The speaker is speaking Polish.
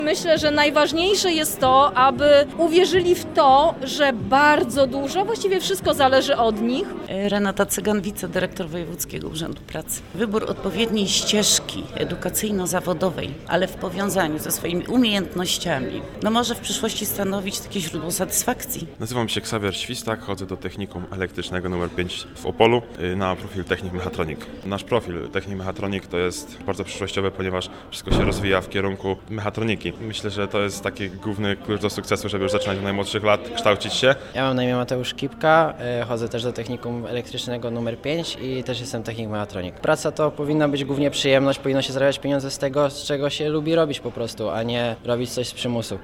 Myślę, że najważniejsze jest to, aby uwierzyli w to, że bardzo dużo, właściwie wszystko zależy od nich. Renata Cygan, wicedyrektor Wojewódzkiego Urzędu Pracy. Wybór odpowiedniej ścieżki edukacyjno-zawodowej, ale w powiązaniu ze swoimi umiejętnościami, może w przyszłości stanowić takie źródło satysfakcji. Nazywam się Xavier Świstak, chodzę do Technikum Elektrycznego nr 5 w Opolu na profil Technik Mechatronik. Nasz profil Technik Mechatronik to jest bardzo przyszłościowy, ponieważ wszystko się rozwija w kierunku mechatroniki. Myślę, że to jest taki główny klucz do sukcesu, żeby już zaczynać od najmłodszych lat kształcić się. Ja mam na imię Mateusz Kipka, chodzę też do Technikum Elektrycznego nr 5 i też jestem technik mechatronik. Praca to powinna być głównie przyjemność, powinno się zarabiać pieniądze z tego, z czego się lubi robić po prostu, a nie robić coś z przymusu.